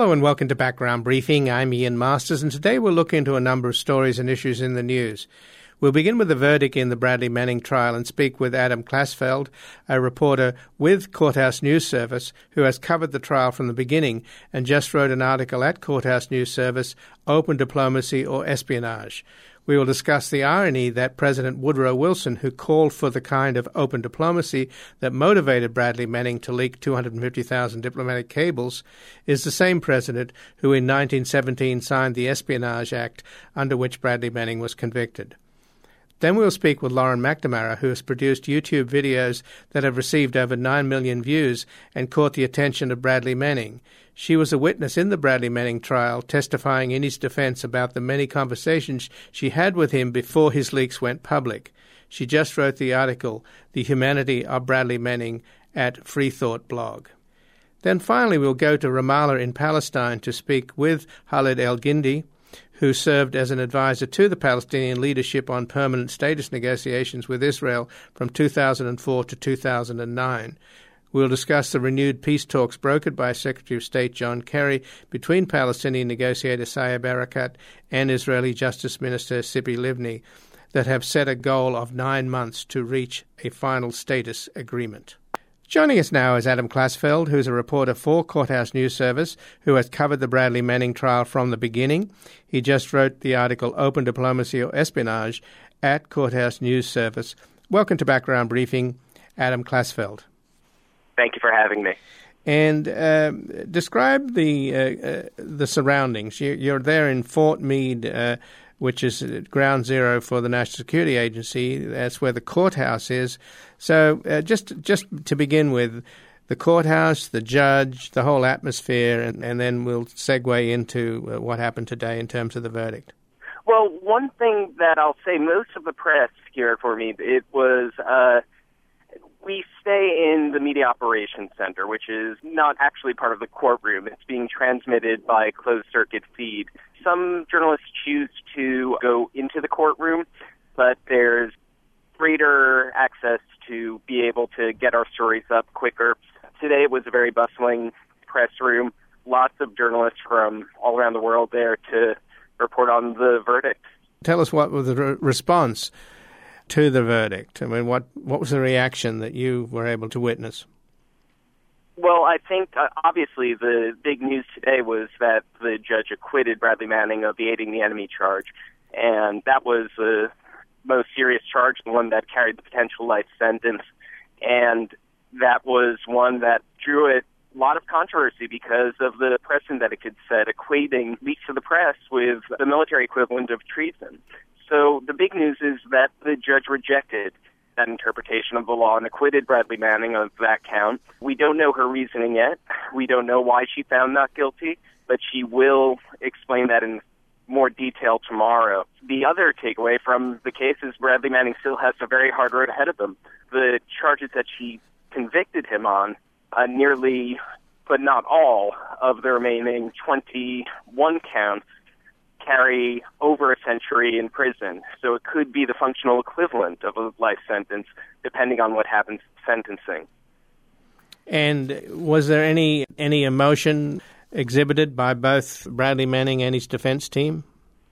Hello and welcome to Background Briefing. I'm Ian Masters, and today we'll look into a number of stories and issues in the news. We'll begin with the verdict in the Bradley Manning trial and speak with Adam Klasfeld, a reporter with Courthouse News Service who has covered the trial from the beginning and just wrote an article at Courthouse News Service, Open Diplomacy or Espionage. We will discuss the irony that President Woodrow Wilson, who called for the kind of open diplomacy that motivated Bradley Manning to leak 250,000 diplomatic cables, is the same president who in 1917 signed the Espionage Act under which Bradley Manning was convicted. Then we'll speak with Lauren McNamara, who has produced YouTube videos that have received over 9 million views and caught the attention of Bradley Manning. She was a witness in the Bradley Manning trial, testifying in his defense about the many conversations she had with him before his leaks went public. She just wrote the article, The Humanity of Bradley Manning, at Freethought blog. Then finally we'll go to Ramallah in Palestine to speak with Khalid El-Gindi, who served as an advisor to the Palestinian leadership on permanent status negotiations with Israel from 2004 to 2009. We'll discuss the renewed peace talks brokered by Secretary of State John Kerry between Palestinian negotiator Saeb Erekat and Israeli Justice Minister Tzipi Livni that have set a goal of 9 months to reach a final status agreement. Joining us now is Adam Klasfeld, who's a reporter for Courthouse News Service, who has covered the Bradley Manning trial from the beginning. He just wrote the article Open Diplomacy or Espionage at Courthouse News Service. Welcome to Background Briefing, Adam Klasfeld. Thank you for having me. And describe the surroundings. You're there in Fort Meade, which is ground zero for the National Security Agency. That's where the courthouse is. So just to begin with, the courthouse, the judge, the whole atmosphere, and then we'll segue into what happened today in terms of the verdict. Well, one thing that I'll say, most of the press here for me, it was we stay in the Media Operations Center, which is not actually part of the courtroom. It's being transmitted by closed-circuit feed. Some journalists choose to go into the courtroom, but there's greater access to be able to get our stories up quicker. Today it was a very bustling press room, lots of journalists from all around the world there to report on the verdict. Tell us what was the response to the verdict. I mean, what was the reaction that you were able to witness? Well, I think, obviously, the big news today was that the judge acquitted Bradley Manning of the aiding the enemy charge, and that was the most serious charge, the one that carried the potential life sentence, and that was one that drew a lot of controversy because of the precedent that it could set, equating leaks to the press with the military equivalent of treason. So the big news is that the judge rejected that interpretation of the law and acquitted Bradley Manning of that count. We don't know her reasoning yet. We don't know why she found not guilty, but she will explain that in more detail tomorrow. The other takeaway from the case is Bradley Manning still has a very hard road ahead of him. The charges that she convicted him on, nearly, but not all, of the remaining 21 counts carry over a century in prison. So it could be the functional equivalent of a life sentence, depending on what happens sentencing. And was there any emotion exhibited by both Bradley Manning and his defense team?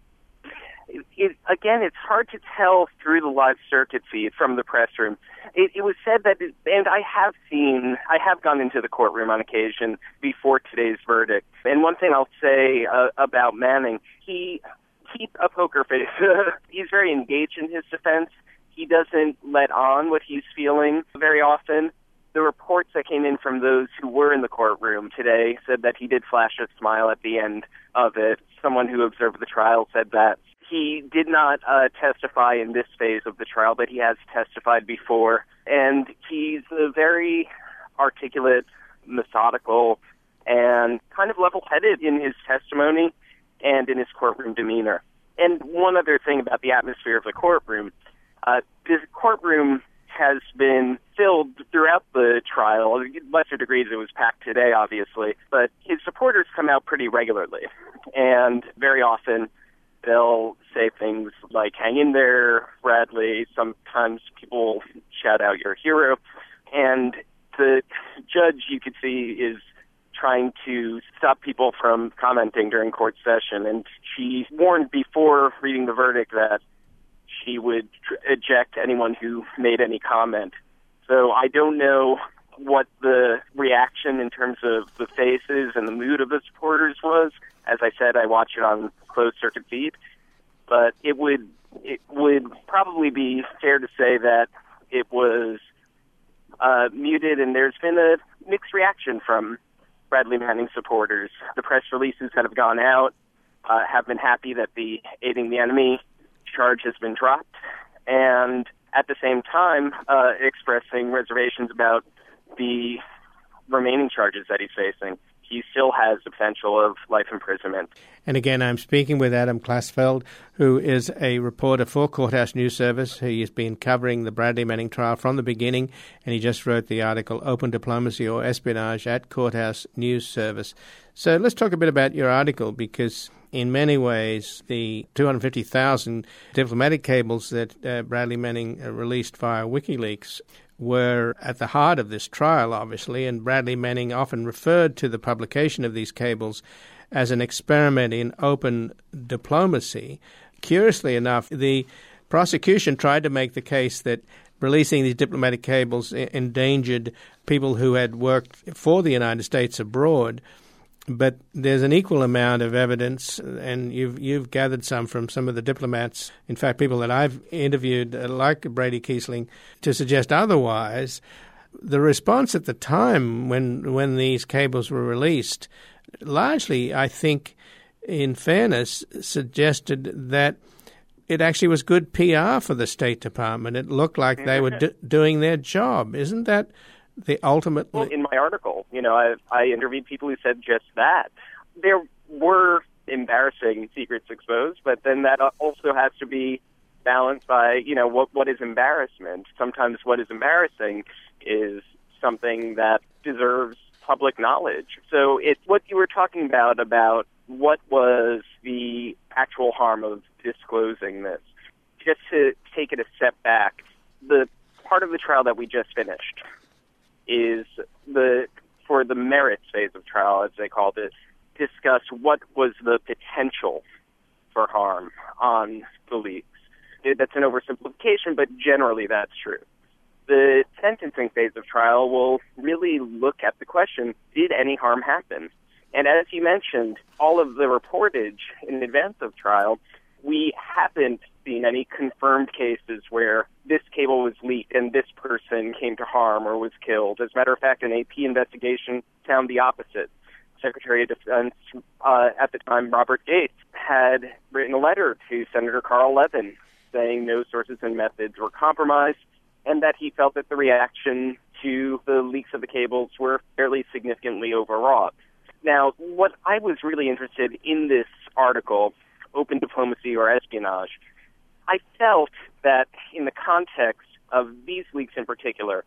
Again, it's hard to tell through the live circuit feed from the press room. It was said that, and I have gone into the courtroom on occasion before today's verdict. And one thing I'll say about Manning, he keeps a poker face. He's very engaged in his defense. He doesn't let on what he's feeling very often. The reports that came in from those who were in the courtroom today said that he did flash a smile at the end of it. Someone who observed the trial said that. He did not testify in this phase of the trial, but he has testified before. And he's a very articulate, methodical, and kind of level-headed in his testimony and in his courtroom demeanor. And one other thing about the atmosphere of the courtroom, this courtroom has been filled throughout the trial. Lesser degrees, it was packed today, obviously. But his supporters come out pretty regularly. And very often, they'll say things like, hang in there, Bradley. Sometimes people shout out, you're a hero. And the judge, you could see, is trying to stop people from commenting during court session, and she warned before reading the verdict that she would eject anyone who made any comment. So I don't know what the reaction in terms of the faces and the mood of the supporters was. As I said, I watched it on closed circuit feed, but it would probably be fair to say that it was muted, and there's been a mixed reaction from Bradley Manning supporters. The press releases that have gone out have been happy that the aiding the enemy charge has been dropped, and at the same time expressing reservations about the remaining charges that he's facing. He still has the potential of life imprisonment. And again, I'm speaking with Adam Klasfeld, who is a reporter for Courthouse News Service. He has been covering the Bradley Manning trial from the beginning, and he just wrote the article, Open Diplomacy or Espionage at Courthouse News Service. So let's talk a bit about your article, because in many ways, the 250,000 diplomatic cables that Bradley Manning released via WikiLeaks were at the heart of this trial, obviously, and Bradley Manning often referred to the publication of these cables as an experiment in open diplomacy. Curiously enough, the prosecution tried to make the case that releasing these diplomatic cables endangered people who had worked for the United States abroad. But there's an equal amount of evidence, and you've gathered some from some of the diplomats, in fact, people that I've interviewed, like Brady Kiesling, to suggest otherwise. The response at the time when these cables were released, largely, I think, in fairness, suggested that it actually was good PR for the State Department. It looked like they were doing their job. Isn't that the ultimate? Well, in my article, I interviewed people who said just that. There were embarrassing secrets exposed, but then that also has to be balanced by, what is embarrassment. Sometimes what is embarrassing is something that deserves public knowledge. So it's what you were talking about what was the actual harm of disclosing this. Just to take it a step back, the part of the trial that we just finished is for the merits phase of trial, as they called it, discuss what was the potential for harm on the leaks. That's an oversimplification, but generally that's true. The sentencing phase of trial will really look at the question, did any harm happen? And as you mentioned, all of the reportage in advance of trial, we haven't seen any confirmed cases where this cable was leaked and this person came to harm or was killed. As a matter of fact, an AP investigation found the opposite. Secretary of Defense at the time, Robert Gates, had written a letter to Senator Carl Levin saying no sources and methods were compromised and that he felt that the reaction to the leaks of the cables were fairly significantly overwrought. Now, what I was really interested in this article, Open Diplomacy or Espionage, I felt that in the context of these leaks in particular,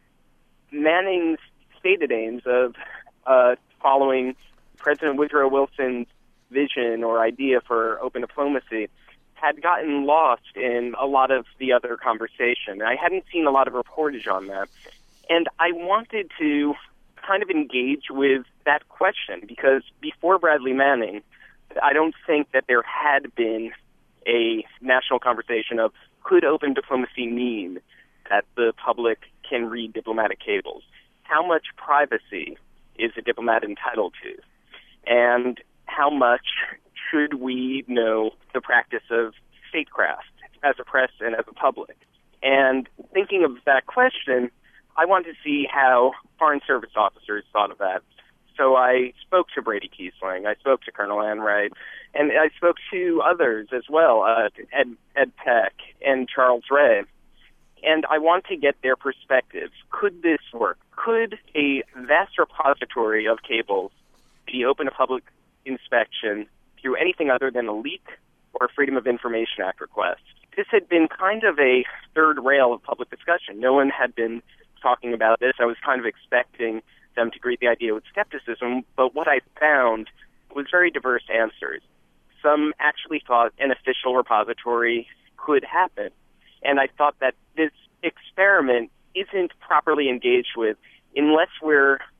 Manning's stated aims of following President Woodrow Wilson's vision or idea for open diplomacy had gotten lost in a lot of the other conversation. I hadn't seen a lot of reportage on that. And I wanted to kind of engage with that question because before Bradley Manning, I don't think that there had been a national conversation of could open diplomacy mean that the public can read diplomatic cables? How much privacy is a diplomat entitled to? And how much should we know the practice of statecraft as a press and as a public? And thinking of that question, I wanted to see how Foreign Service officers thought of that. So I spoke to Brady Kiesling, I spoke to Colonel Ann Wright, and I spoke to others as well, Ed Peck and Charles Ray. And I want to get their perspectives. Could this work? Could a vast repository of cables be open to public inspection through anything other than a leak or a Freedom of Information Act request? This had been kind of a third rail of public discussion. No one had been talking about this. I was kind of expecting them to greet the idea with skepticism, but what I found was very diverse answers. Some actually thought an official repository could happen, and I thought that this experiment isn't properly engaged with unless we're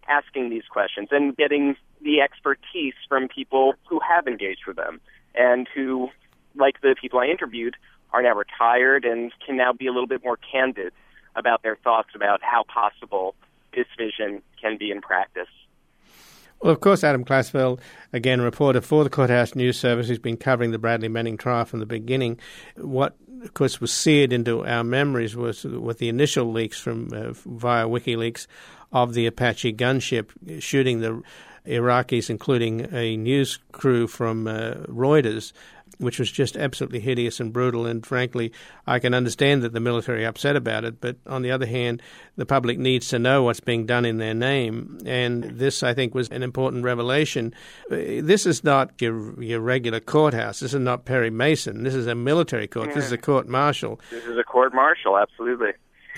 asking these questions and getting the expertise from people who have engaged with them and who, like the people I interviewed, are now retired and can now be a little bit more candid about their thoughts about how possible this vision can be in practice. Well, of course, Adam Klasfeld, again, a reporter for the Courthouse News Service, who's been covering the Bradley Manning trial from the beginning. What, of course, was seared into our memories was with the initial leaks from via WikiLeaks of the Apache gunship shooting the Iraqis, including a news crew from Reuters, which was just absolutely hideous and brutal. And frankly, I can understand that the military are upset about it. But on the other hand, the public needs to know what's being done in their name. And this, I think, was an important revelation. This is not your regular courthouse. This is not Perry Mason. This is a military court. This is a court-martial. This is a court-martial, absolutely.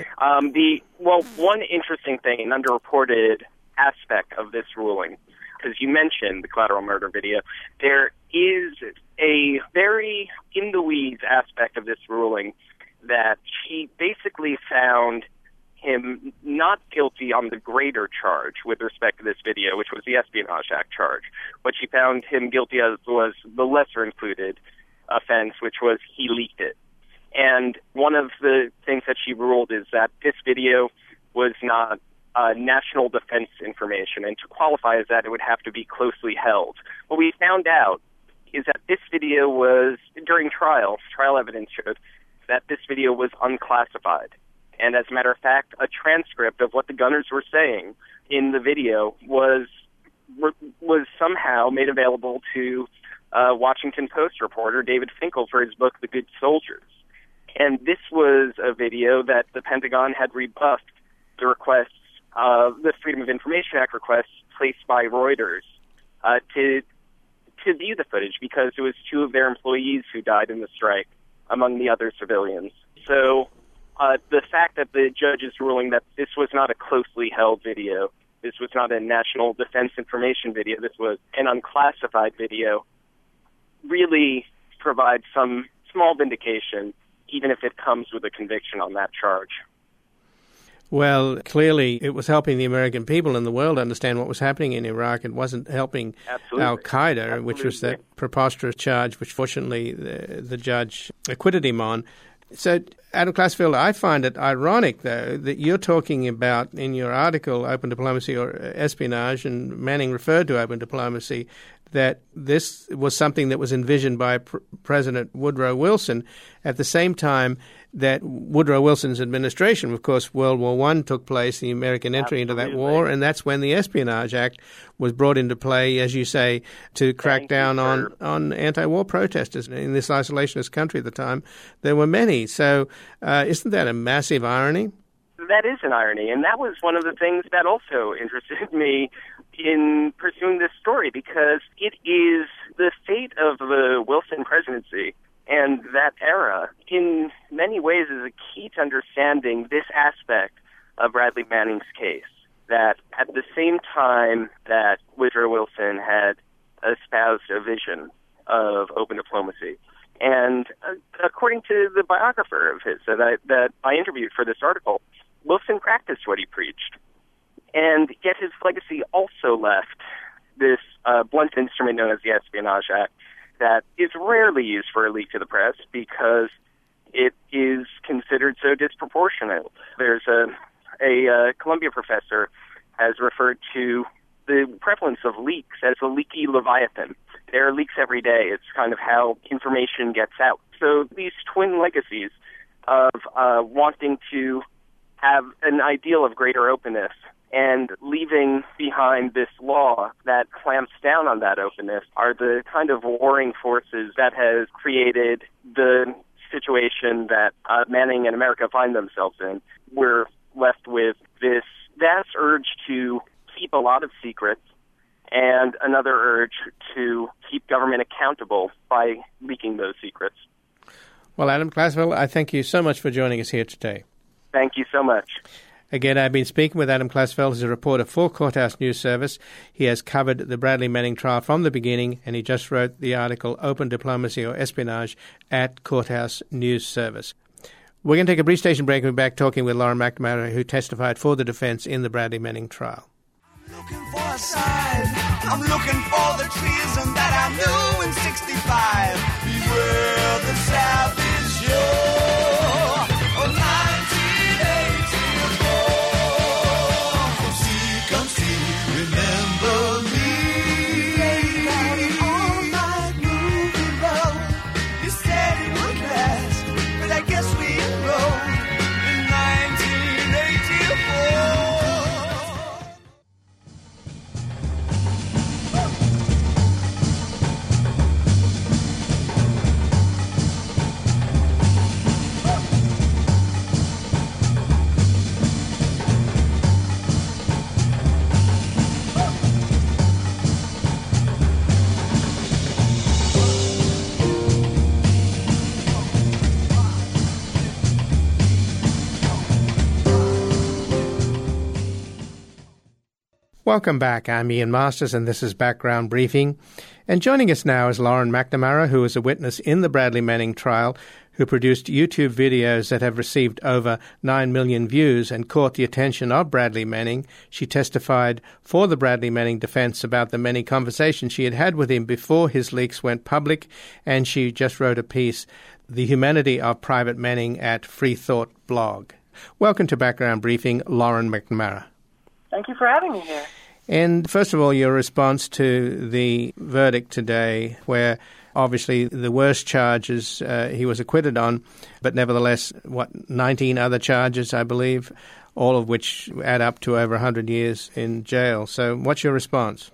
One interesting thing, an underreported aspect of this ruling, because you mentioned the collateral murder video, there is a very in-the-weeds aspect of this ruling that she basically found him not guilty on the greater charge with respect to this video, which was the Espionage Act charge. What she found him guilty of was the lesser-included offense, which was he leaked it. And one of the things that she ruled is that this video was not national defense information, and to qualify as that, it would have to be closely held. What we found out is that this video was, during trial evidence showed that this video was unclassified. And as a matter of fact, a transcript of what the gunners were saying in the video was somehow made available to Washington Post reporter David Finkel for his book, The Good Soldiers. And this was a video that the Pentagon had rebuffed the requests, the Freedom of Information Act requests placed by Reuters to view the footage because it was two of their employees who died in the strike, among the other civilians. So the fact that the judge is ruling that this was not a closely held video, this was not a national defense information video, this was an unclassified video, really provides some small vindication, even if it comes with a conviction on that charge. Well, clearly it was helping the American people and the world understand what was happening in Iraq. It wasn't helping Al-Qaeda, which was that preposterous charge, which fortunately the judge acquitted him on. So, Adam Klasfeld, I find it ironic, though, that you're talking about in your article, Open Diplomacy or Espionage, and Manning referred to Open Diplomacy, that this was something that was envisioned by President Woodrow Wilson at the same time that Woodrow Wilson's administration, of course, World War I took place, the American entry into that war, and that's when the Espionage Act was brought into play, as you say, to crack down on anti-war protesters. In this isolationist country at the time, there were many. So isn't that a massive irony? That is an irony, and that was one of the things that also interested me in pursuing this story, because it is the fate of the Wilson presidency and that era, in many ways, is a key to understanding this aspect of Bradley Manning's case, that at the same time that Woodrow Wilson had espoused a vision of open diplomacy, and according to the biographer of his that I interviewed for this article, Wilson practiced what he preached. And yet his legacy also left this blunt instrument known as the Espionage Act that is rarely used for a leak to the press because it is considered so disproportionate. There's a Columbia professor has referred to the prevalence of leaks as a leaky leviathan. There are leaks every day. It's kind of how information gets out. So these twin legacies of wanting to have an ideal of greater openness and leaving behind this law that clamps down on that openness are the kind of warring forces that has created the situation that Manning and America find themselves in. We're left with this vast urge to keep a lot of secrets and another urge to keep government accountable by leaking those secrets. Well, Adam Klasfeld, I thank you so much for joining us here today. Thank you so much. Again, I've been speaking with Adam Klasfeld. He's a reporter for Courthouse News Service. He has covered the Bradley Manning trial from the beginning, and he just wrote the article Open Diplomacy or Espionage at Courthouse News Service. We're going to take a brief station break and we'll be back talking with Lauren McNamara, who testified for the defense in the Bradley Manning trial. looking for a sign. I'm looking for the treason that I knew in 65. Beware the savage shore of 1984. Come see, remember me. Lay down all night moving low. You said it would last, but I guess we enrolled in 1984. Welcome back. I'm Ian Masters, and this is Background Briefing. And joining us now is Lauren McNamara, who is a witness in the Bradley Manning trial, who produced YouTube videos that have received over 9 million views and caught the attention of Bradley Manning. She testified for the Bradley Manning defense about the many conversations she had had with him before his leaks went public, and she just wrote a piece, The Humanity of Private Manning, at Free Thought blog. Welcome to Background Briefing, Lauren McNamara. Thank you for having me here. And first of all, your response to the verdict today, where obviously the worst charges he was acquitted on, but nevertheless, 19 other charges, I believe, all of which add up to over 100 years in jail. So what's your response?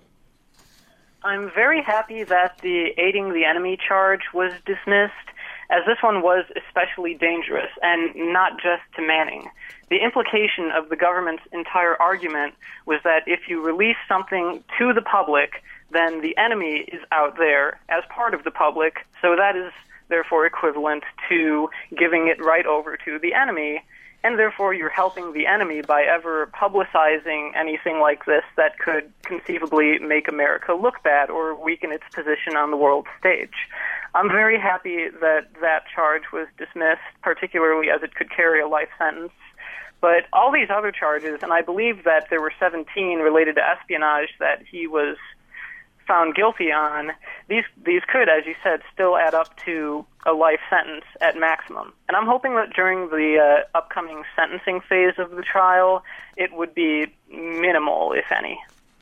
I'm very happy that the aiding the enemy charge was dismissed, as this one was especially dangerous, and not just to Manning. The implication of the government's entire argument was that if you release something to the public, then the enemy is out there as part of the public, so that is therefore equivalent to giving it right over to the enemy, and therefore you're helping the enemy by ever publicizing anything like this that could conceivably make America look bad or weaken its position on the world stage. I'm very happy that that charge was dismissed, particularly as it could carry a life sentence. But all these other charges, and I believe that there were 17 related to espionage that he was found guilty on, these could, as you said, still add up to a life sentence at maximum. And I'm hoping that during the upcoming sentencing phase of the trial, it would be minimal, if any.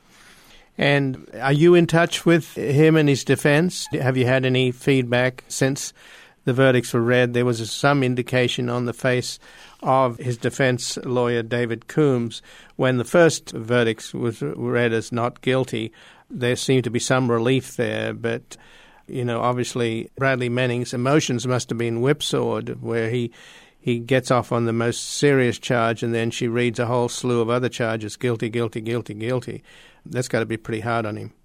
And are you in touch with him and his defense? Have you had any feedback since the verdicts were read? There was some indication on the face of his defense lawyer, David Coombs, when the first verdicts was read as not guilty. There seemed to be some relief there, but, you know, obviously Bradley Manning's emotions must have been whipsawed, where he gets off on the most serious charge and then she reads a whole slew of other charges, guilty, guilty, guilty, guilty. That's got to be pretty hard on him.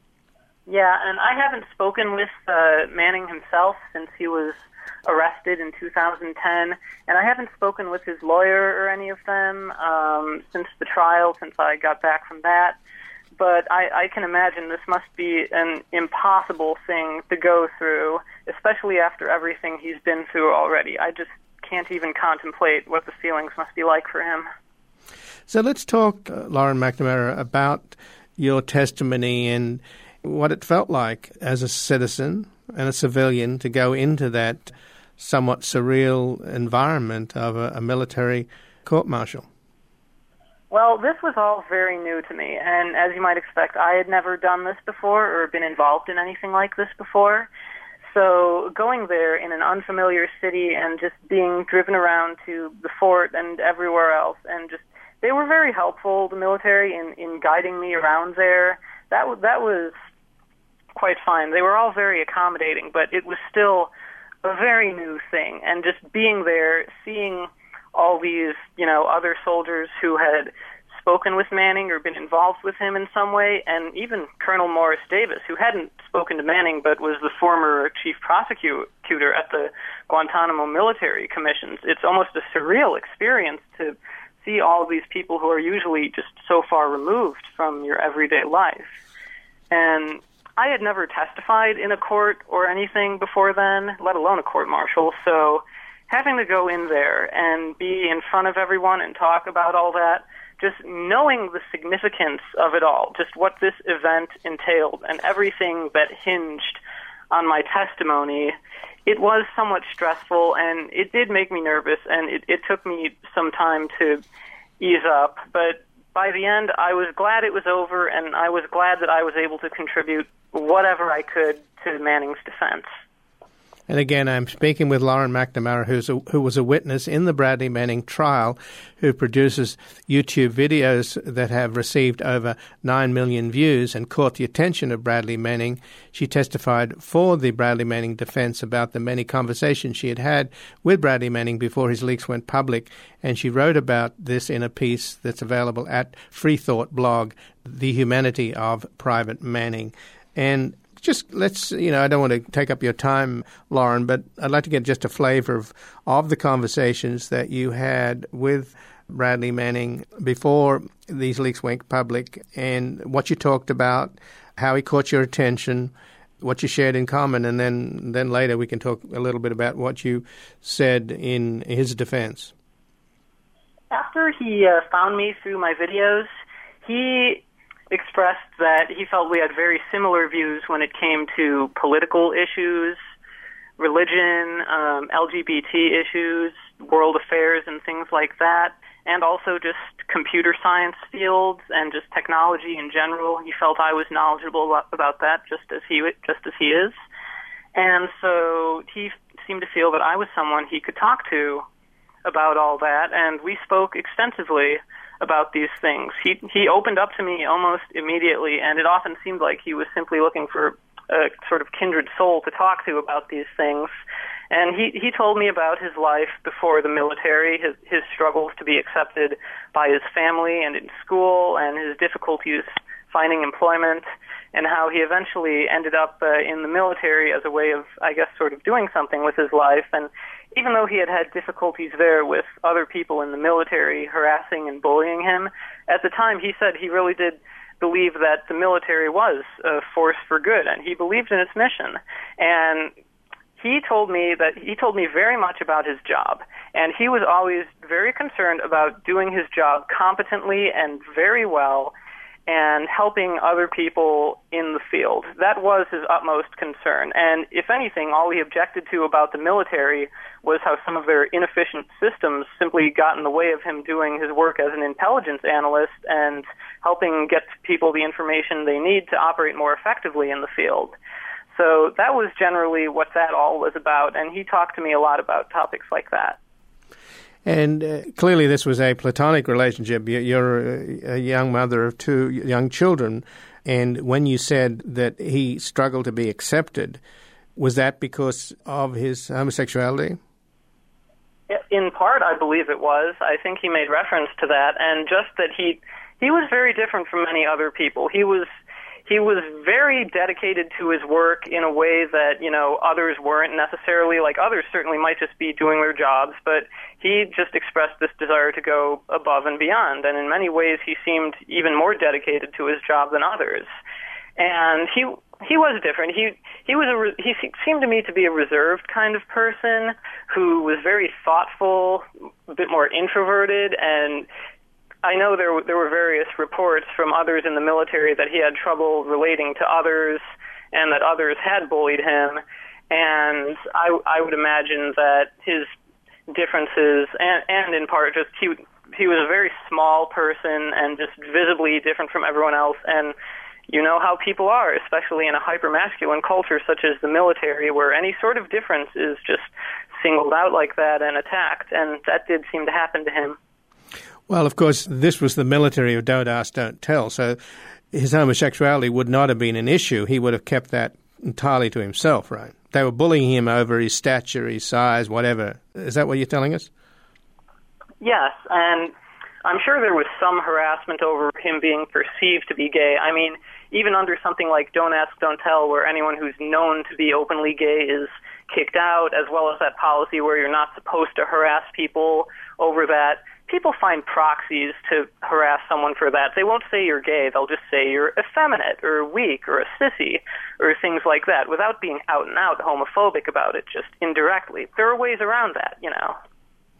Yeah, and I haven't spoken with Manning himself since he was arrested in 2010, and I haven't spoken with his lawyer or any of them since the trial, since I got back from that. But I can imagine this must be an impossible thing to go through, especially after everything he's been through already. I just can't even contemplate what the feelings must be like for him. So let's talk, Lauren McNamara, about your testimony and what it felt like as a citizen and a civilian to go into that somewhat surreal environment of a military court-martial. Well, this was all very new to me, and as you might expect, I had never done this before or been involved in anything like this before. So going there in an unfamiliar city and just being driven around to the fort and everywhere else, and just they were very helpful, the military, in guiding me around there. That was quite fine. They were all very accommodating, but it was still a very new thing. And just being there, seeing all these, other soldiers who had spoken with Manning or been involved with him in some way, and even Colonel Morris Davis, who hadn't spoken to Manning but was the former chief prosecutor at the Guantanamo Military Commissions. It's almost a surreal experience to see all of these people who are usually just so far removed from your everyday life. And I had never testified in a court or anything before then, let alone a court-martial, so having to go in there and be in front of everyone and talk about all that just knowing the significance of it all, just what this event entailed and everything that hinged on my testimony, it was somewhat stressful, and it did make me nervous, and it took me some time to ease up. But by the end, I was glad it was over, and I was glad that I was able to contribute whatever I could to Manning's defense. And again, I'm speaking with Lauren McNamara, who was a witness in the Bradley Manning trial, who produces YouTube videos that have received over 9 million views and caught the attention of Bradley Manning. She testified for the Bradley Manning defense about the many conversations she had had with Bradley Manning before his leaks went public, and she wrote about this in a piece that's available at Free Thought blog, The Humanity of Private Manning. And just let's, I don't want to take up your time, Lauren, but I'd like to get just a flavor of the conversations that you had with Bradley Manning before these leaks went public, and what you talked about, how he caught your attention, what you shared in common, and then later we can talk a little bit about what you said in his defense. After he found me through my videos, he expressed that he felt we had very similar views when it came to political issues, religion, LGBT issues, world affairs, and things like that, and also just computer science fields and just technology in general. He felt I was knowledgeable about that, just as he is, and so he seemed to feel that I was someone he could talk to about all that, and we spoke extensively about these things. He opened up to me almost immediately, and it often seemed like he was simply looking for a sort of kindred soul to talk to about these things. And he told me about his life before the military, his struggles to be accepted by his family and in school, and his difficulties finding employment, and how he eventually ended up in the military as a way of, I guess, sort of doing something with his life. And even though he had had difficulties there with other people in the military harassing and bullying him, at the time he said he really did believe that the military was a force for good, and he believed in its mission. And he told me very much about his job, and he was always very concerned about doing his job competently and very well, and helping other people in the field. That was his utmost concern. And if anything, all he objected to about the military was how some of their inefficient systems simply got in the way of him doing his work as an intelligence analyst and helping get people the information they need to operate more effectively in the field. So that was generally what that all was about, and he talked to me a lot about topics like that. And clearly this was a platonic relationship. You're a young mother of 2 young children, and when you said that he struggled to be accepted, was that because of his homosexuality? In part, I believe it was. I think he made reference to that, and just that he was very different from many other people. He was very dedicated to his work in a way that, others weren't necessarily. Like, others certainly might just be doing their jobs, but he just expressed this desire to go above and beyond, and in many ways he seemed even more dedicated to his job than others. And he was different. He seemed to me to be a reserved kind of person who was very thoughtful, a bit more introverted, and I know there were various reports from others in the military that he had trouble relating to others and that others had bullied him. And I would imagine that his differences, and in part just he was a very small person and just visibly different from everyone else. And you know how people are, especially in a hyper-masculine culture such as the military, where any sort of difference is just singled out like that and attacked. And that did seem to happen to him. Well, of course, this was the military of don't ask, don't tell, so his homosexuality would not have been an issue. He would have kept that entirely to himself, right? They were bullying him over his stature, his size, whatever. Is that what you're telling us? Yes, and I'm sure there was some harassment over him being perceived to be gay. I mean, even under something like Don't Ask, Don't Tell, where anyone who's known to be openly gay is kicked out, as well as that policy where you're not supposed to harass people over that, people find proxies to harass someone for that. They won't say you're gay. They'll just say you're effeminate or weak or a sissy or things like that without being out and out homophobic about it, just indirectly. There are ways around that,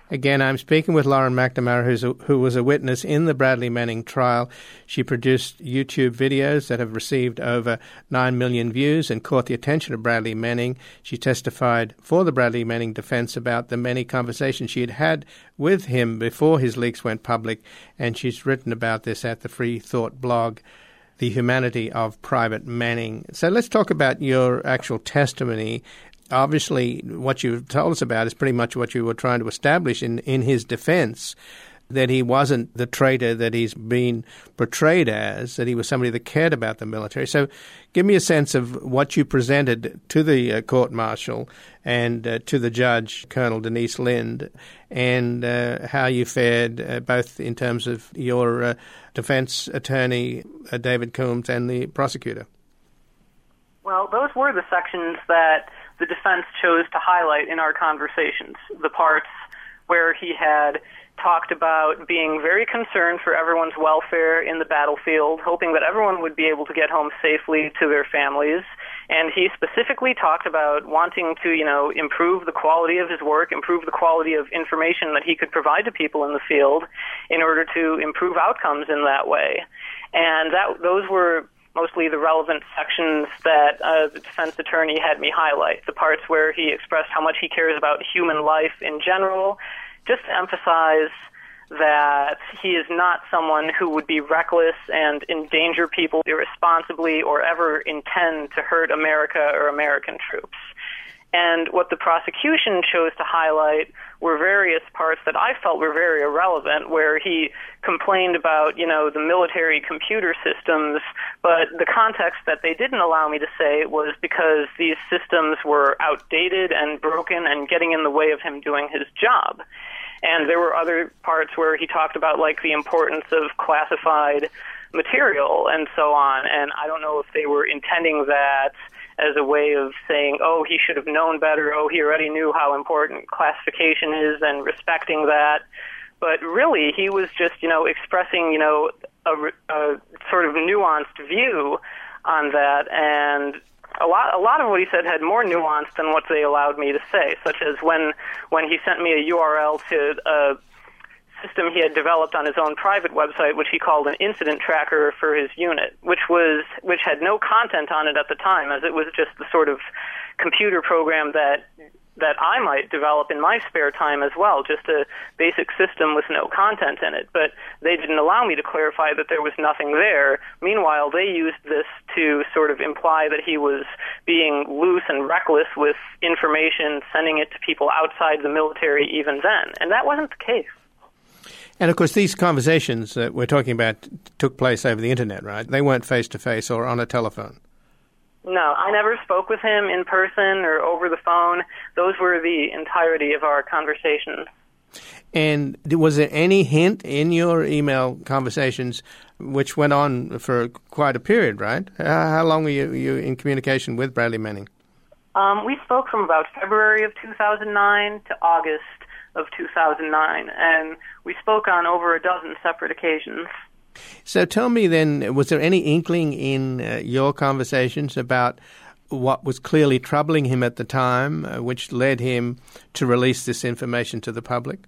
Again, I'm speaking with Lauren McNamara, who was a witness in the Bradley Manning trial. She produced YouTube videos that have received over 9 million views and caught the attention of Bradley Manning. She testified for the Bradley Manning defense about the many conversations she had had with him before his leaks went public, and she's written about this at the Free Thought blog, The Humanity of Private Manning. So let's talk about your actual testimony. Obviously, what you've told us about is pretty much what you were trying to establish in his defense, that he wasn't the traitor that he's been portrayed as, that he was somebody that cared about the military. So give me a sense of what you presented to the court-martial and to the judge, Colonel Denise Lind, and how you fared both in terms of your defense attorney, David Coombs, and the prosecutor. Well, those were the sections that the defense chose to highlight in our conversations, the parts where he had talked about being very concerned for everyone's welfare in the battlefield, hoping that everyone would be able to get home safely to their families. And he specifically talked about wanting to, improve the quality of his work, improve the quality of information that he could provide to people in the field in order to improve outcomes in that way. And those were mostly the relevant sections that the defense attorney had me highlight, the parts where he expressed how much he cares about human life in general, just to emphasize that he is not someone who would be reckless and endanger people irresponsibly or ever intend to hurt America or American troops. And what the prosecution chose to highlight were various parts that I felt were very irrelevant, where he complained about, the military computer systems, but the context that they didn't allow me to say was because these systems were outdated and broken and getting in the way of him doing his job. And there were other parts where he talked about, like, the importance of classified material and so on, and I don't know if they were intending that as a way of saying, oh, he should have known better, oh, he already knew how important classification is and respecting that. But really, he was just, expressing, a sort of nuanced view on that, and a lot of what he said had more nuance than what they allowed me to say, such as when he sent me a URL to a system he had developed on his own private website, which he called an incident tracker for his unit, which had no content on it at the time, as it was just the sort of computer program that I might develop in my spare time as well, just a basic system with no content in it. But they didn't allow me to clarify that there was nothing there. Meanwhile, they used this to sort of imply that he was being loose and reckless with information, sending it to people outside the military even then. And that wasn't the case. And, of course, these conversations that we're talking about took place over the Internet, right? They weren't face-to-face or on a telephone. No, I never spoke with him in person or over the phone. Those were the entirety of our conversations. And was there any hint in your email conversations, which went on for quite a period, right? How long were you in communication with Bradley Manning? We spoke from about February of 2009 to August of 2009, and we spoke on over a dozen separate occasions. So tell me then, was there any inkling in your conversations about what was clearly troubling him at the time, which led him to release this information to the public?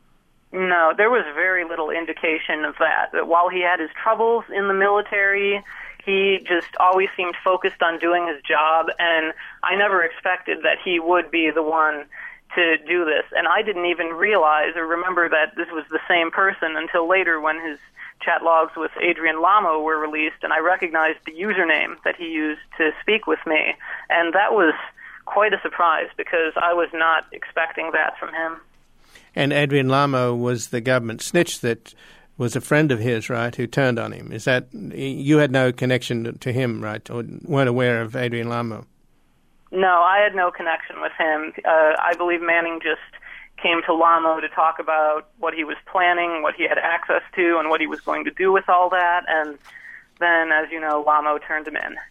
No, there was very little indication of that while he had his troubles in the military, he just always seemed focused on doing his job, and I never expected that he would be the one to do this. And I didn't even realize or remember that this was the same person until later when his chat logs with Adrian Lamo were released, and I recognized the username that he used to speak with me. And that was quite a surprise because I was not expecting that from him. And Adrian Lamo was the government snitch that was a friend of his, right, who turned on him. Is that, you had no connection to him, right, or weren't aware of Adrian Lamo? No, I had no connection with him. I believe Manning just came to Lamo to talk about what he was planning, what he had access to, and what he was going to do with all that. And then, as you know, Lamo turned him in.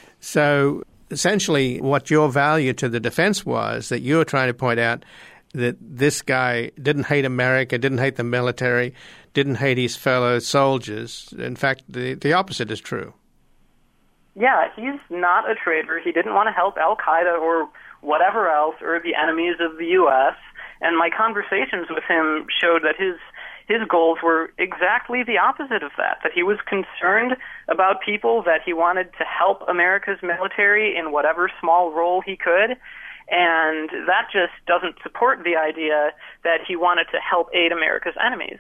So essentially what your value to the defense was, that you were trying to point out that this guy didn't hate America, didn't hate the military, didn't hate his fellow soldiers. In fact, the opposite is true. Yeah, he's not a traitor. He didn't want to help al-Qaeda or whatever else, or the enemies of the U.S., And my conversations with him showed that his goals were exactly the opposite of that he was concerned about people, that he wanted to help America's military in whatever small role he could, and that just doesn't support the idea that he wanted to help aid America's enemies.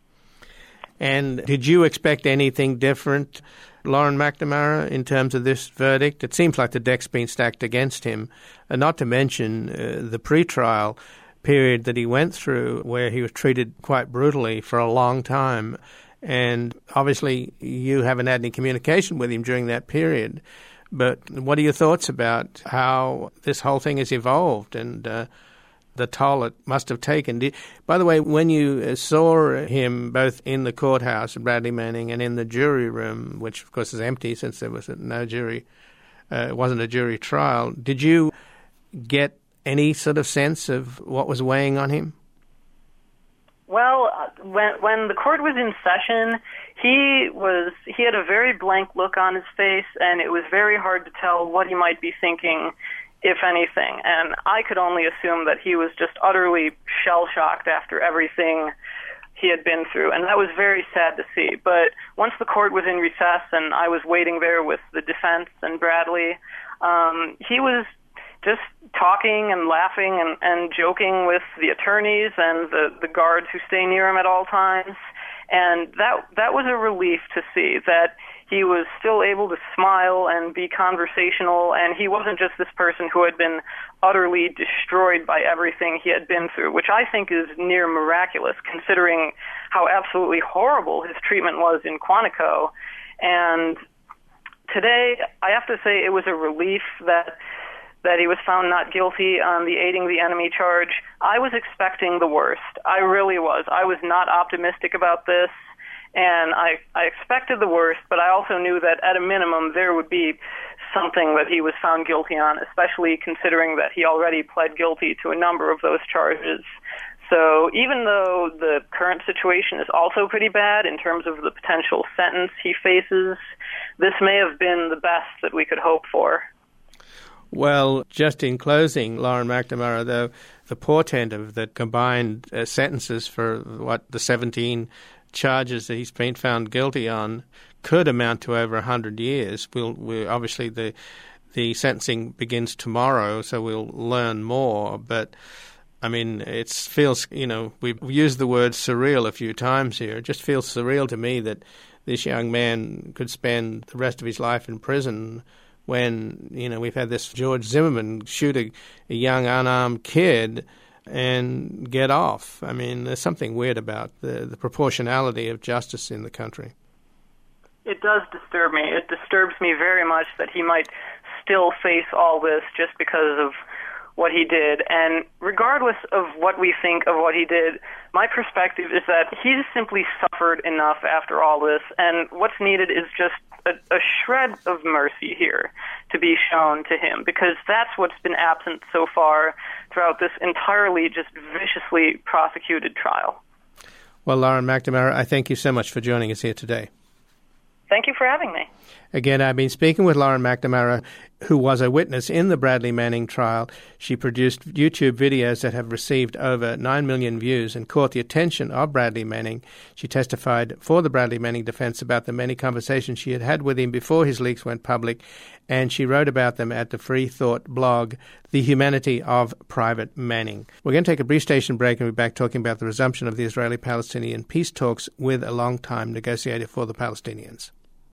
And did you expect anything different, Lauren McNamara, in terms of this verdict? It seems like the deck's been stacked against him, and not to mention the pretrial period that he went through where he was treated quite brutally for a long time. And obviously you haven't had any communication with him during that period. But what are your thoughts about how this whole thing has evolved and the toll it must have taken? By the way, when you saw him both in the courthouse, Bradley Manning, and in the jury room, which of course is empty since there was no jury, it wasn't a jury trial, did you get any sort of sense of what was weighing on him? Well, when the court was in session, he had a very blank look on his face, and it was very hard to tell what he might be thinking, if anything. And I could only assume that he was just utterly shell-shocked after everything he had been through, and that was very sad to see. But once the court was in recess and I was waiting there with the defense and Bradley, he was just talking and laughing and joking with the attorneys and the guards who stay near him at all times. And that was a relief to see that he was still able to smile and be conversational, and he wasn't just this person who had been utterly destroyed by everything he had been through, which I think is near miraculous considering how absolutely horrible his treatment was in Quantico. And today, I have to say it was a relief that he was found not guilty on the aiding the enemy charge. I was expecting the worst. I really was. I was not optimistic about this, and I expected the worst, but I also knew that at a minimum there would be something that he was found guilty on, especially considering that he already pled guilty to a number of those charges. So even though the current situation is also pretty bad in terms of the potential sentence he faces, this may have been the best that we could hope for. Well, just in closing, Lauren McNamara, though, the portent of the combined sentences for the 17 charges that he's been found guilty on could amount to over 100 years. We'll obviously the sentencing begins tomorrow, so we'll learn more. But I mean, it feels, we've used the word surreal a few times here. It just feels surreal to me that this young man could spend the rest of his life in prison when, we've had this George Zimmerman shoot a young unarmed kid and get off. I mean, there's something weird about the proportionality of justice in the country. It does disturb me. It disturbs me very much that he might still face all this just because of what he did. And regardless of what we think of what he did, my perspective is that he's simply suffered enough after all this, and what's needed is just a shred of mercy here to be shown to him, because that's what's been absent so far throughout this entirely just viciously prosecuted trial. Well, Lauren McNamara, I thank you so much for joining us here today. Thank you for having me. Again, I've been speaking with Lauren McNamara, who was a witness in the Bradley Manning trial. She produced YouTube videos that have received over 9 million views and caught the attention of Bradley Manning. She testified for the Bradley Manning defense about the many conversations she had with him before his leaks went public, and she wrote about them at the Free Thought blog, The Humanity of Private Manning. We're going to take a brief station break and be back talking about the resumption of the Israeli-Palestinian peace talks with a long-time negotiator for the Palestinians.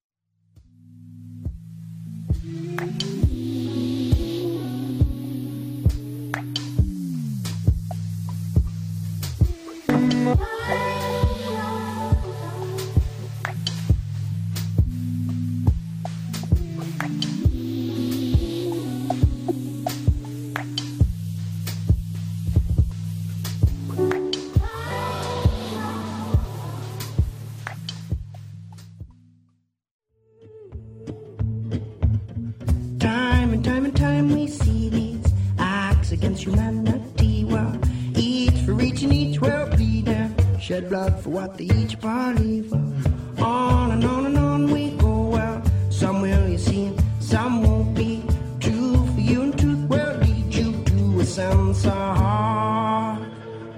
Time we see these acts against humanity. Well, each for reaching each world leader, shed blood for what they each believe. On and on and on we go. Well, some will you see, some won't be true for you, and truth will lead you to a sense of heart.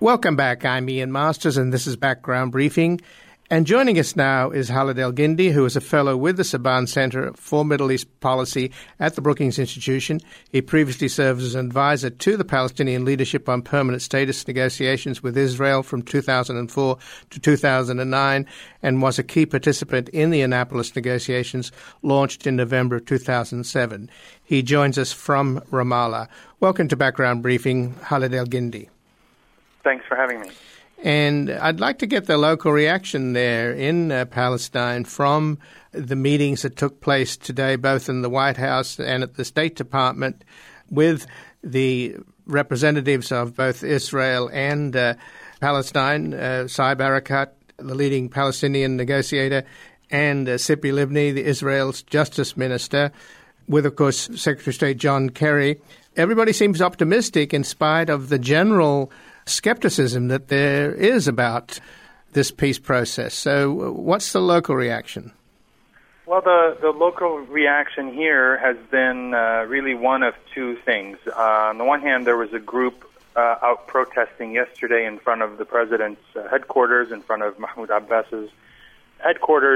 Welcome back. I'm Ian Masters, and this is Background Briefing. And joining us now is Khalid El-Guindi, who is a fellow with the Saban Center for Middle East Policy at the Brookings Institution. He previously served as an advisor to the Palestinian leadership on permanent status negotiations with Israel from 2004 to 2009 and was a key participant in the Annapolis negotiations launched in November of 2007. He joins us from Ramallah. Welcome to Background Briefing, Khalid El-Guindi. Thanks for having me. And I'd like to get the local reaction there in Palestine from the meetings that took place today, both in the White House and at the State Department, with the representatives of both Israel and Palestine, Saeb Erekat, the leading Palestinian negotiator, and Tzipi Livni, the Israel's Justice Minister, with, of course, Secretary of State John Kerry. Everybody seems optimistic in spite of the general skepticism that there is about this peace process. So what's the local reaction? Well, the local reaction here has been really one of two things. On the one hand, there was a group out protesting yesterday in front of the president's headquarters, in front of Mahmoud Abbas's headquarters.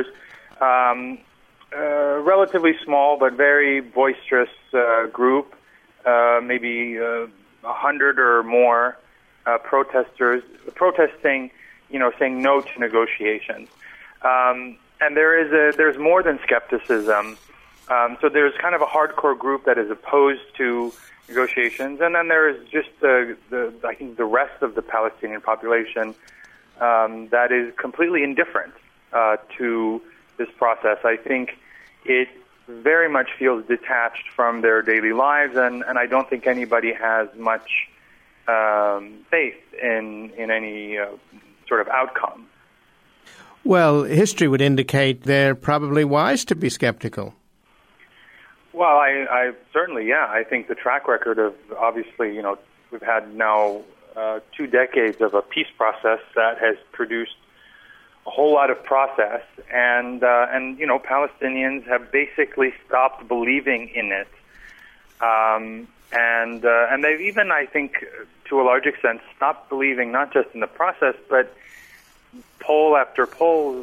Relatively small but very boisterous group, maybe 100 or more protesters protesting, saying no to negotiations. And there's more than skepticism. So there's kind of a hardcore group that is opposed to negotiations, and then there is just I think the rest of the Palestinian population that is completely indifferent to this process. I think it very much feels detached from their daily lives, and I don't think anybody has much faith in any sort of outcome. Well, history would indicate they're probably wise to be skeptical. Well, I certainly, yeah. I think the track record of, obviously, we've had now 2 decades of a peace process that has produced a whole lot of process, and Palestinians have basically stopped believing in it. And they've even, I think, to a large extent, stopped believing not just in the process, but poll after poll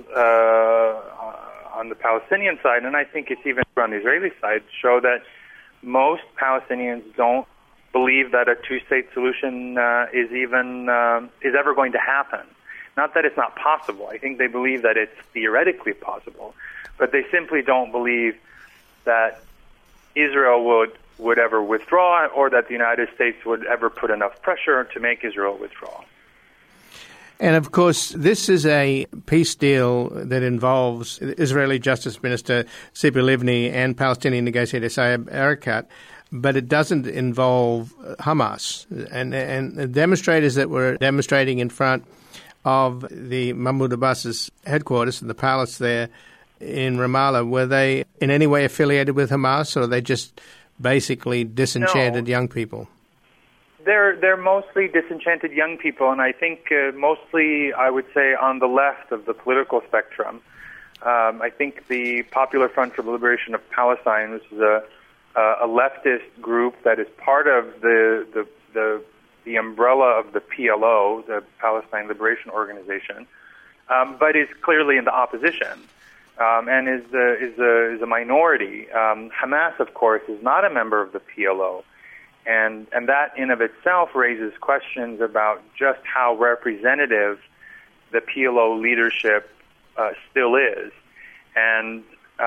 on the Palestinian side, and I think it's even on the Israeli side, show that most Palestinians don't believe that a two-state solution is ever going to happen. Not that it's not possible. I think they believe that it's theoretically possible, but they simply don't believe that Israel would ever withdraw, or that the United States would ever put enough pressure to make Israel withdraw. And, of course, this is a peace deal that involves Israeli Justice Minister Tzipi Livni and Palestinian negotiator Saeb Erekat, but it doesn't involve Hamas. And the demonstrators that were demonstrating in front of the Mahmoud Abbas's headquarters, the palace there in Ramallah, were they in any way affiliated with Hamas, or are they just basically disenchanted young people? They're mostly disenchanted young people, and I think mostly, I would say, on the left of the political spectrum. I think the Popular Front for the Liberation of Palestine, which is a leftist group that is part of the umbrella of the PLO, the Palestine Liberation Organization, but is clearly in the opposition. And is a minority. Hamas, of course, is not a member of the PLO, and that in of itself raises questions about just how representative the PLO leadership still is, and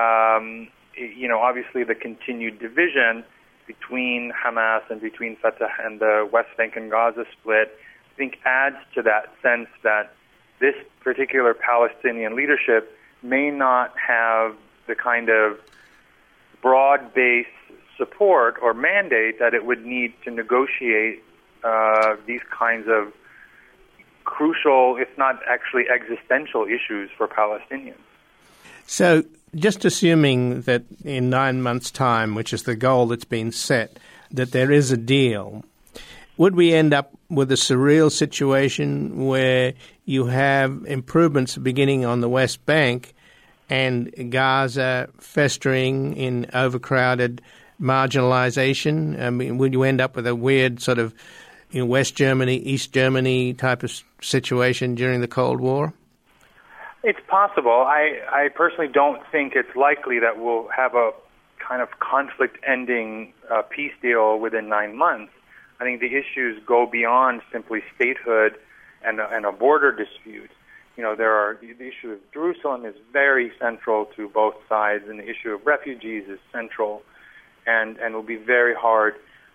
obviously the continued division between Hamas and between Fatah and the West Bank and Gaza split, I think, adds to that sense that this particular Palestinian leadership may not have the kind of broad-based support or mandate that it would need to negotiate these kinds of crucial, if not actually existential, issues for Palestinians. So just assuming that in 9 months' time, which is the goal that's been set, that there is a deal, would we end up with a surreal situation where you have improvements beginning on the West Bank and Gaza festering in overcrowded marginalization? I mean, would you end up with a weird sort of in West Germany, East Germany type of situation during the Cold War? It's possible. I personally don't think it's likely that we'll have a kind of conflict-ending peace deal within 9 months. I think the issues go beyond simply statehood and a border dispute. The issue of Jerusalem is very central to both sides, and the issue of refugees is central, and will be very hard,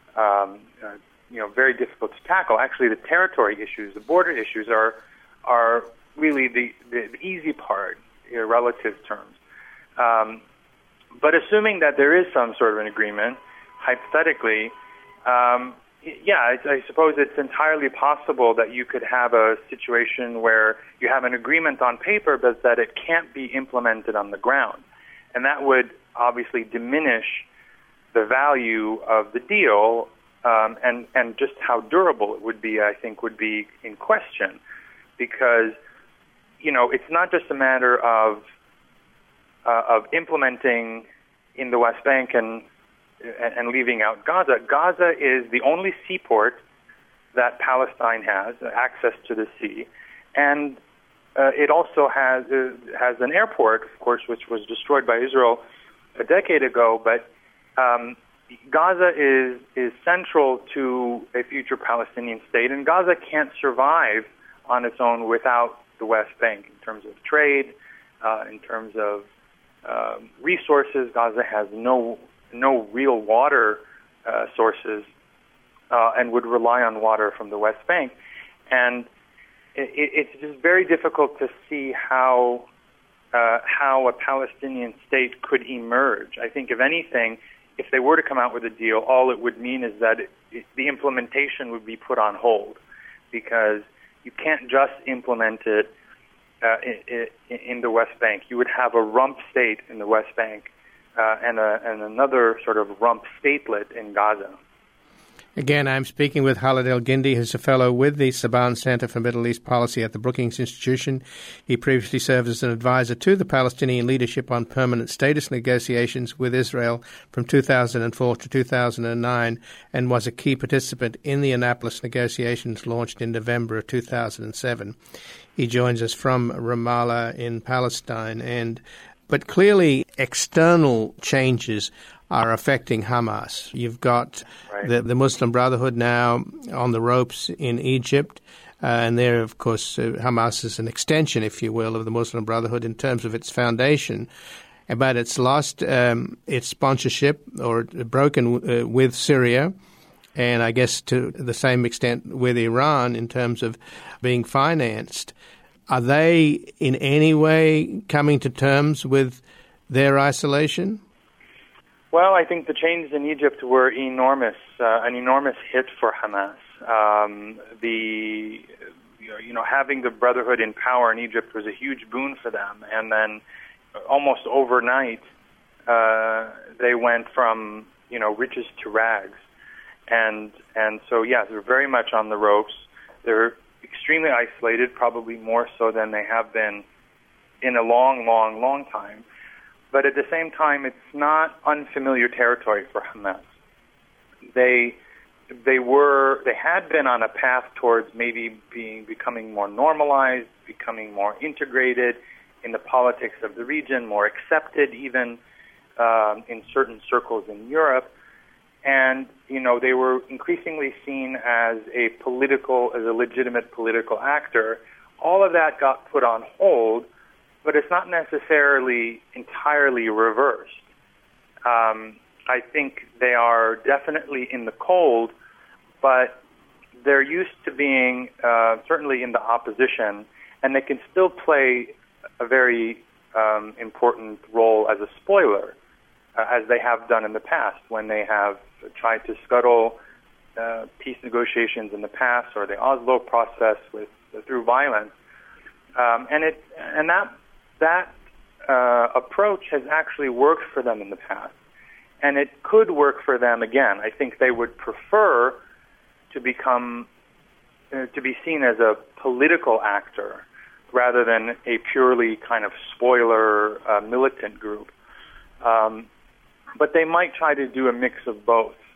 very difficult to tackle. Actually, the territory issues, the border issues, are really the easy part in relative terms. But assuming that there is some sort of an agreement, hypothetically, I suppose it's entirely possible that you could have a situation where you have an agreement on paper, but that it can't be implemented on the ground. And that would obviously diminish the value of the deal, and just how durable it would be, I think, would be in question. Because, it's not just a matter of implementing in the West Bank and leaving out Gaza. Gaza is the only seaport that Palestine has, access to the sea, and it also has an airport, of course, which was destroyed by Israel a decade ago. But Gaza is central to a future Palestinian state, and Gaza can't survive on its own without the West Bank in terms of trade, in terms of resources. Gaza has no real water sources, and would rely on water from the West Bank. And it's just very difficult to see how a Palestinian state could emerge. I think, if anything, if they were to come out with a deal, all it would mean is that the implementation would be put on hold, because you can't just implement it in the West Bank. You would have a rump state in the West Bank, and another sort of rump statelet in Gaza. Again, I'm speaking with Khalid El-Guindi, who's a fellow with the Saban Center for Middle East Policy at the Brookings Institution. He previously served as an advisor to the Palestinian leadership on permanent status negotiations with Israel from 2004 to 2009, and was a key participant in the Annapolis negotiations launched in November of 2007. He joins us from Ramallah in Palestine, but clearly external changes are affecting Hamas. You've got the Muslim Brotherhood now on the ropes in Egypt, and there, of course, Hamas is an extension, if you will, of the Muslim Brotherhood in terms of its foundation. But it's lost its sponsorship, or broken with Syria, and I guess to the same extent with Iran in terms of being financed. Are they in any way coming to terms with their isolation? Well, I think the changes in Egypt were enormous, an enormous hit for Hamas. Having the Brotherhood in power in Egypt was a huge boon for them, and then almost overnight, they went from riches to rags, and so they're very much on the ropes. They're extremely isolated, probably more so than they have been in a long time. But at the same time, it's not unfamiliar territory for Hamas. They had been on a path towards maybe becoming more normalized, becoming more integrated in the politics of the region, more accepted even in certain circles in Europe. And they were increasingly seen as a legitimate political actor. All of that got put on hold, but it's not necessarily entirely reversed. I think they are definitely in the cold, but they're used to being certainly in the opposition, and they can still play a very important role as a spoiler, as they have done in the past when they have tried to scuttle peace negotiations in the past, or the Oslo process through violence. And that approach has actually worked for them in the past, and it could work for them again. I think they would prefer to be seen as a political actor rather than a purely kind of spoiler militant group. But they might try to do a mix of both.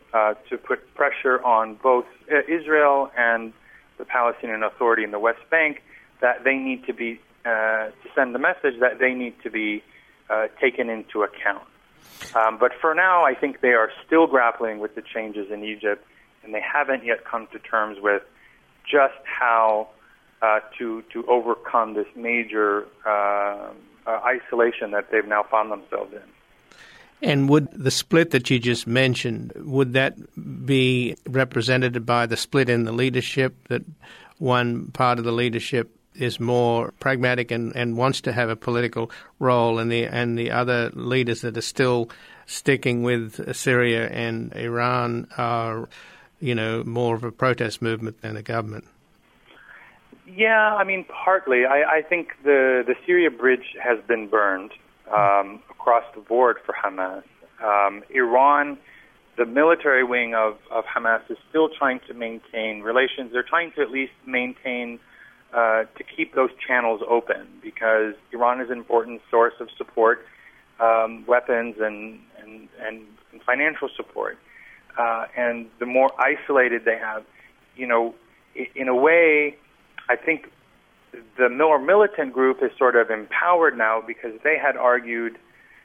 to put pressure on both Israel and the Palestinian Authority in the West Bank that they need to be, to send the message that they need to be taken into account. But for now, I think they are still grappling with the changes in Egypt, and they haven't yet come to terms with just how to overcome this major isolation that they've now found themselves in. And would the split that you just mentioned, would that be represented by the split in the leadership, that one part of the leadership is more pragmatic and wants to have a political role, and the other leaders that are still sticking with Syria and Iran are, more of a protest movement than a government? Yeah, I mean, partly. I think the Syria bridge has been burned across the board for Hamas. Iran, the military wing of Hamas, is still trying to maintain relations. They're trying to at least maintain, to keep those channels open, because Iran is an important source of support, weapons and financial support. And the more isolated they have, in a way, I think the more militant group is sort of empowered now, because they had argued,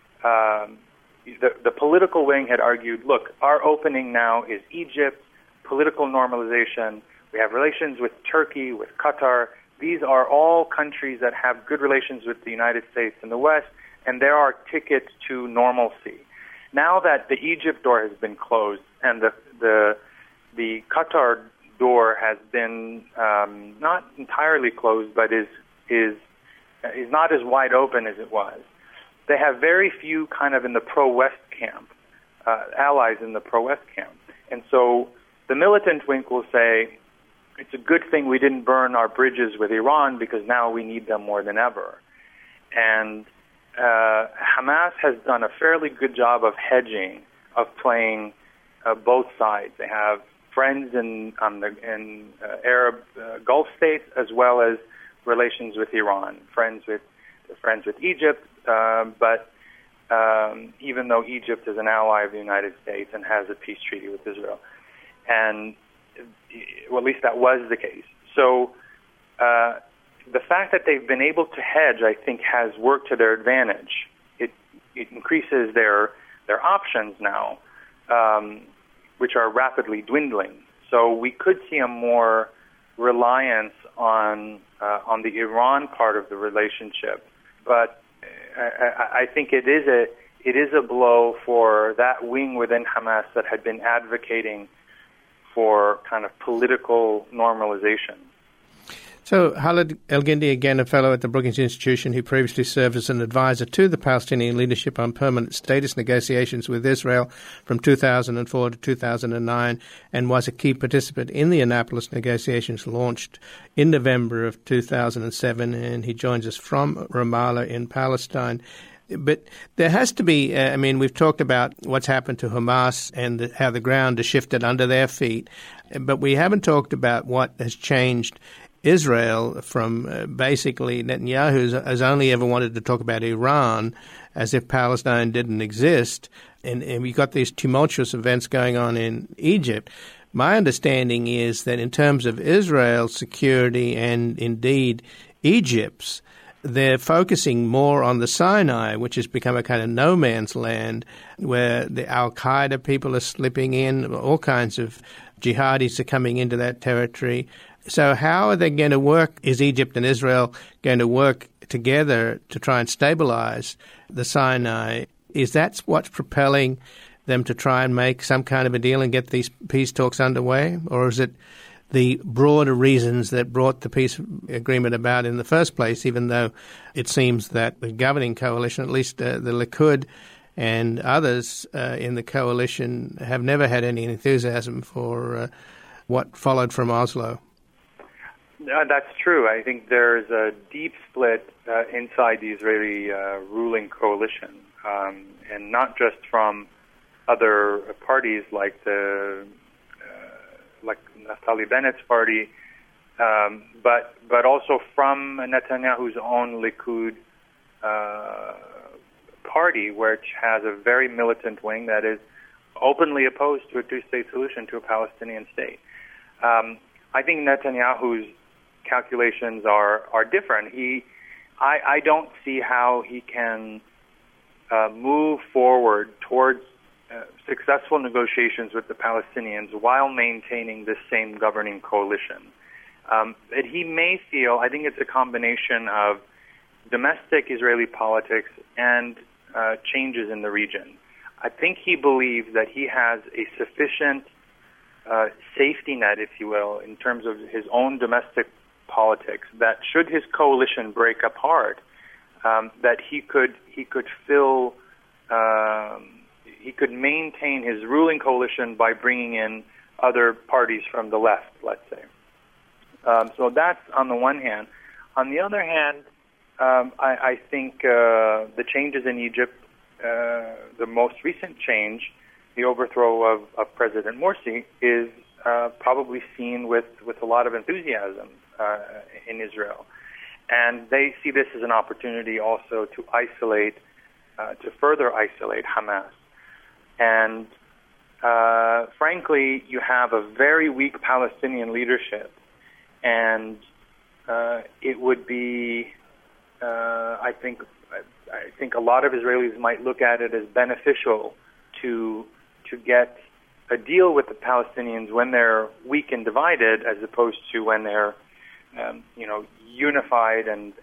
the political wing had argued, look, our opening now is Egypt, political normalization. We have relations with Turkey, with Qatar. These are all countries that have good relations with the United States and the West, and there are tickets to normalcy. Now that the Egypt door has been closed and the Qatar door has been not entirely closed, but is not as wide open as it was, they have very few kind of in the pro-West camp, allies in the pro-West camp. And so the militant wing will say, it's a good thing we didn't burn our bridges with Iran, because now we need them more than ever. And Hamas has done a fairly good job of hedging, of playing both sides. They have friends in Arab Gulf states, as well as relations with Iran, friends with Egypt, but even though Egypt is an ally of the United States and has a peace treaty with Israel. And well, at least that was the case. So the fact that they've been able to hedge, I think, has worked to their advantage. It increases their options now, which are rapidly dwindling. So we could see a more reliance on the Iran part of the relationship, but I think it is a blow for that wing within Hamas that had been advocating for kind of political normalization. So Khalid El-Gindi, again a fellow at the Brookings Institution, who previously served as an advisor to the Palestinian leadership on permanent status negotiations with Israel from 2004 to 2009, and was a key participant in the Annapolis negotiations launched in November of 2007, and he joins us from Ramallah in Palestine. But there has to be, we've talked about what's happened to Hamas and how the ground has shifted under their feet, but we haven't talked about what has changed Israel from basically Netanyahu has only ever wanted to talk about Iran as if Palestine didn't exist, and we've got these tumultuous events going on in Egypt. My understanding is that in terms of Israel's security and indeed Egypt's, they're focusing more on the Sinai, which has become a kind of no man's land where the Al-Qaeda people are slipping in, all kinds of jihadis are coming into that territory. So how are they going to work? Is Egypt and Israel going to work together to try and stabilize the Sinai? Is that what's propelling them to try and make some kind of a deal and get these peace talks underway? Or is it the broader reasons that brought the peace agreement about in the first place, even though it seems that the governing coalition, at least the Likud and others in the coalition, have never had any enthusiasm for what followed from Oslo? That's true. I think there's a deep split inside the Israeli ruling coalition, and not just from other parties like Naftali Bennett's party, but also from Netanyahu's own Likud party, which has a very militant wing that is openly opposed to a two-state solution to a Palestinian state. I think Netanyahu's calculations are different. I don't see how he can move forward towards successful negotiations with the Palestinians while maintaining the same governing coalition. That he may feel, I think it's a combination of domestic Israeli politics and changes in the region. I think he believes that he has a sufficient safety net, if you will, in terms of his own domestic politics, that should his coalition break apart, that he could fill, he could maintain his ruling coalition by bringing in other parties from the left, let's say. So that's on the one hand. On the other hand, I think the changes in Egypt, the most recent change, the overthrow of President Morsi, is probably seen with a lot of enthusiasm in Israel. And they see this as an opportunity also to isolate, to further isolate Hamas. And frankly, you have a very weak Palestinian leadership. And it would be, I think a lot of Israelis might look at it as beneficial to get a deal with the Palestinians when they're weak and divided, as opposed to when they're, unified and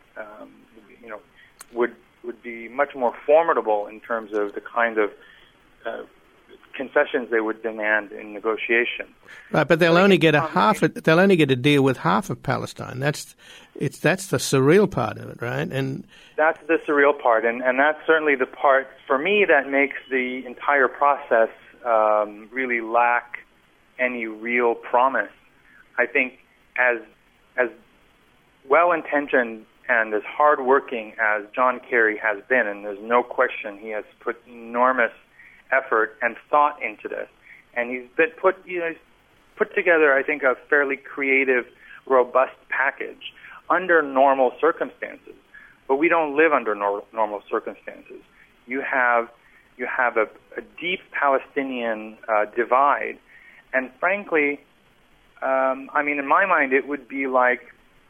would be much more formidable in terms of the kind of concessions they would demand in negotiation. Right, but they'll only get they'll only get a deal with half of Palestine. That's the surreal part of it, right? And that's the surreal part, and that's certainly the part for me that makes the entire process really lack any real promise. I think as well-intentioned and as hard-working as John Kerry has been, and there's no question he has put enormous effort and thought into this, and he's been put together, I think, a fairly creative, robust package under normal circumstances. But we don't live under normal circumstances. You have a deep Palestinian divide, and frankly, in my mind, it would be like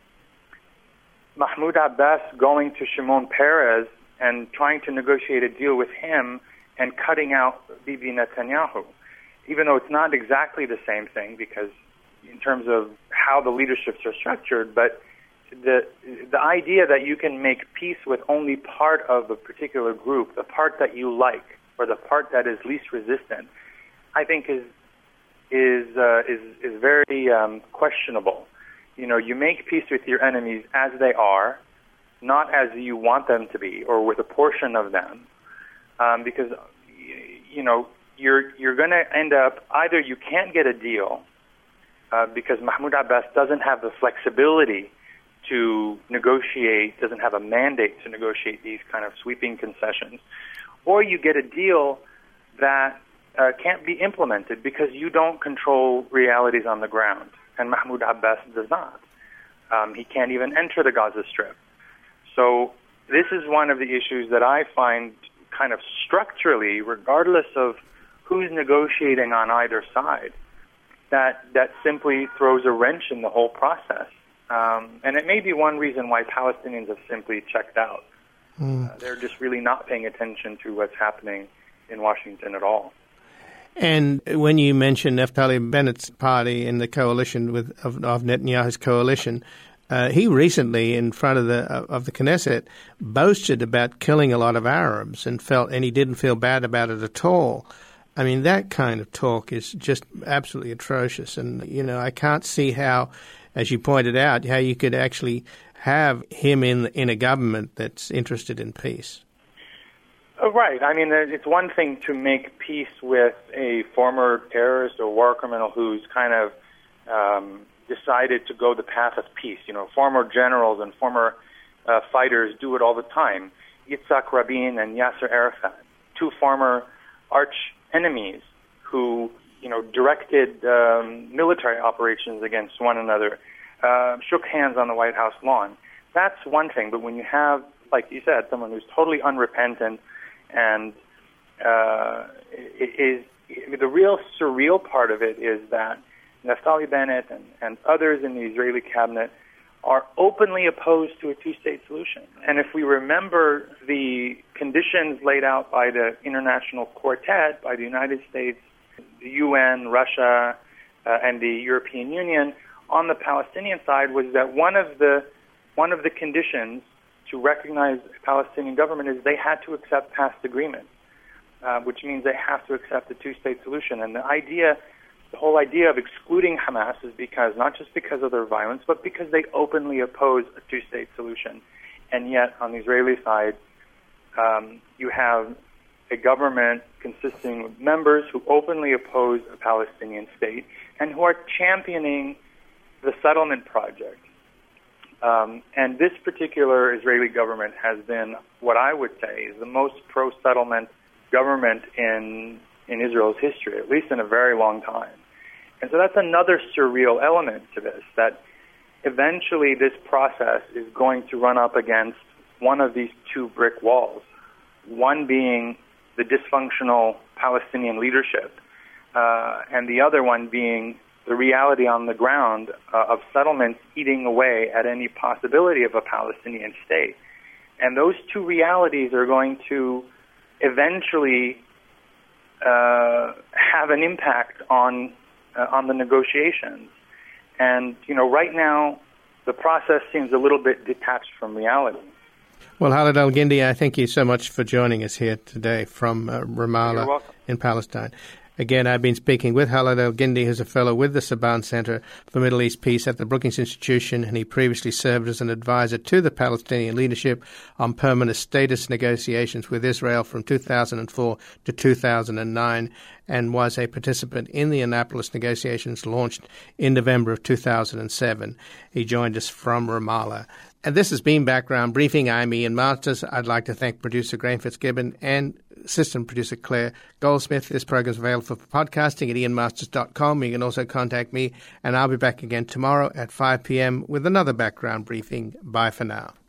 Mahmoud Abbas going to Shimon Peres and trying to negotiate a deal with him and cutting out Bibi Netanyahu, even though it's not exactly the same thing, because in terms of how the leaderships are structured, but the idea that you can make peace with only part of a particular group, the part that you like, or the part that is least resistant, I think is very questionable. You make peace with your enemies as they are, not as you want them to be, or with a portion of them, because you're going to end up, either you can't get a deal because Mahmoud Abbas doesn't have the flexibility to negotiate, doesn't have a mandate to negotiate these kind of sweeping concessions, or you get a deal that can't be implemented because you don't control realities on the ground, and Mahmoud Abbas does not. He can't even enter the Gaza Strip. So this is one of the issues that I find kind of structurally, regardless of who's negotiating on either side, that simply throws a wrench in the whole process. And it may be one reason why Palestinians have simply checked out. They're just really not paying attention to what's happening in Washington at all. And when you mention Naftali Bennett's party in the coalition of Netanyahu's coalition, he recently, in front of the Knesset, boasted about killing a lot of Arabs and he didn't feel bad about it at all. I mean, that kind of talk is just absolutely atrocious. And, I can't see how, as you pointed out, how you could actually have him in a government that's interested in peace. Right. I mean, it's one thing to make peace with a former terrorist or war criminal who's kind of decided to go the path of peace. Former generals and former fighters do it all the time. Yitzhak Rabin and Yasser Arafat, two former arch enemies who, directed military operations against one another, shook hands on the White House lawn. That's one thing. But when you have, like you said, someone who's totally unrepentant and the real surreal part of it is that Naftali Bennett and others in the Israeli cabinet are openly opposed to a two-state solution. And if we remember the conditions laid out by the International Quartet, by the United States, the UN, Russia, and the European Union, on the Palestinian side was that one of the conditions to recognize a Palestinian government is they had to accept past agreements, which means they have to accept a two-state solution. And the whole idea of excluding Hamas is not just because of their violence, but because they openly oppose a two-state solution. And yet, on the Israeli side, you have a government consisting of members who openly oppose a Palestinian state and who are championing the settlement project. And this particular Israeli government has been what I would say is the most pro-settlement government in Israel's history, at least in a very long time. And so that's another surreal element to this, that eventually this process is going to run up against one of these two brick walls, one being the dysfunctional Palestinian leadership, and the other one being the reality on the ground of settlements eating away at any possibility of a Palestinian state. And those two realities are going to eventually have an impact on the negotiations. And, right now, the process seems a little bit detached from reality. Well, Khaled El-Guindi, I thank you so much for joining us here today from Ramallah in Palestine. Again, I've been speaking with Khaled El-Guindi, who's a fellow with the Saban Center for Middle East Peace at the Brookings Institution, and he previously served as an advisor to the Palestinian leadership on permanent status negotiations with Israel from 2004 to 2009, and was a participant in the Annapolis negotiations launched in November of 2007. He joined us from Ramallah. And this has been Background Briefing. I'm Ian Masters. I'd like to thank producer Graham Fitzgibbon and assistant producer Claire Goldsmith. This program is available for podcasting at ianmasters.com. You can also contact me, and I'll be back again tomorrow at 5 p.m. with another Background Briefing. Bye for now.